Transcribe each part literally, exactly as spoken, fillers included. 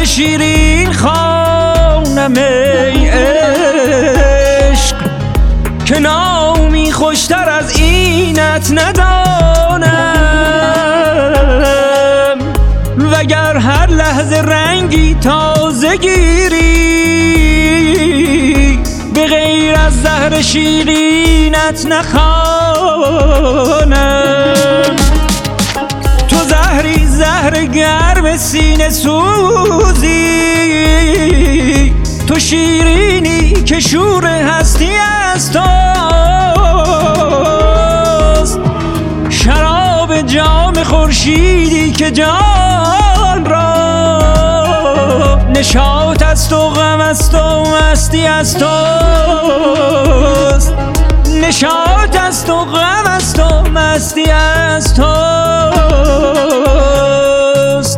شیرین خوانم ای عشق که نامی خوشتر از اینت ندانم، وگر هر لحظه رنگی تازه گیری به غیر از زهر شیرینت نخوانم. تو زهری زهر گرم سینه سوزی، تو شیرینی که شور هستی از توست، شراب جام خورشیدی که جان را نشاط است و غم است و مستی از توست، نشاط است و غم است و مستی از توست.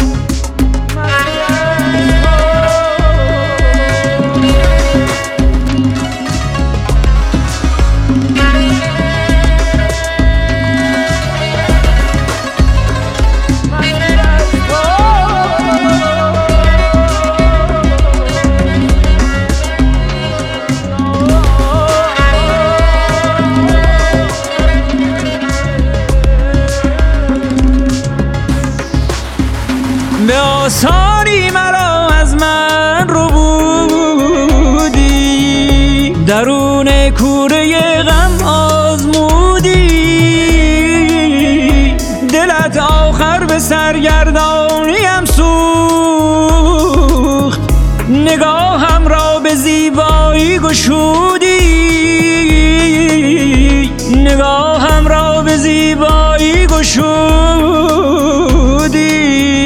به آسانی مرا از من رو بودی، درون کوره غم آزمودی، دلت آخر به سرگردانیم سوخت، نگاهم را به زیبایی گشودی، نگاهم را به زیبایی گشودی.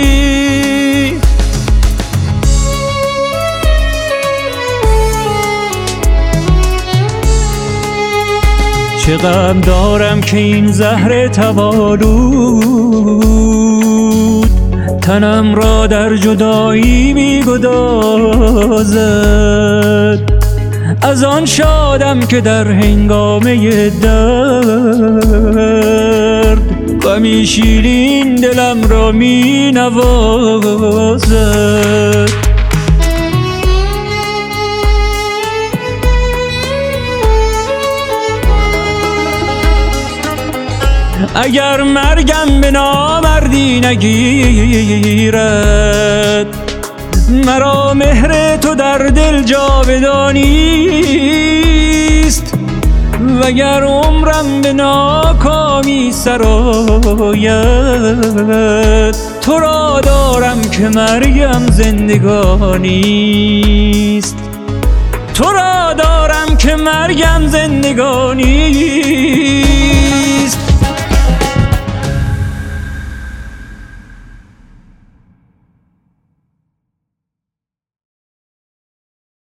چه غم دارم که این زهر توالود تنم را در جدایی می‌گدازد. از آن شادم که در هنگامه درد غمی شیرین دلم را می‌نوازد. اگر مرگم به نامردی نگیرد، مرا مهر تو در دل جاودانیست، وگر عمرم به ناکامی سرآید، تو را دارم که مرگم زندگانیست، تو را دارم که مرگم زندگانیست.